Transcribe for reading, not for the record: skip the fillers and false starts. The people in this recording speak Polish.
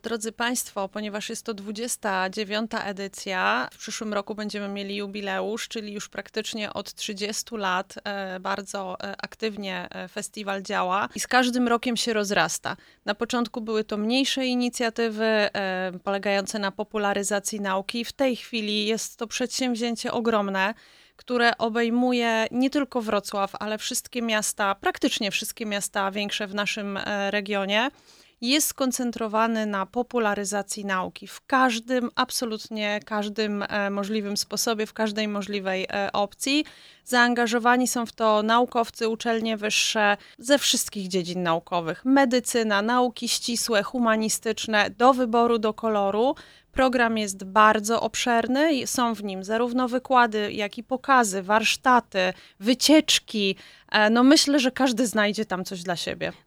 Drodzy Państwo, ponieważ jest to 29. edycja, w przyszłym roku będziemy mieli jubileusz, czyli już praktycznie od 30 lat bardzo aktywnie festiwal działa i z każdym rokiem się rozrasta. Na początku były to mniejsze inicjatywy polegające na popularyzacji nauki. W tej chwili jest to przedsięwzięcie ogromne, które obejmuje nie tylko Wrocław, ale wszystkie miasta, praktycznie wszystkie miasta większe w naszym regionie. Jest skoncentrowany na popularyzacji nauki w każdym, absolutnie każdym możliwym sposobie, w każdej możliwej opcji. Zaangażowani są w to naukowcy, uczelnie wyższe ze wszystkich dziedzin naukowych. Medycyna, nauki ścisłe, humanistyczne, do wyboru, do koloru. Program jest bardzo obszerny, są w nim zarówno wykłady, jak i pokazy, warsztaty, wycieczki. No myślę, że każdy znajdzie tam coś dla siebie.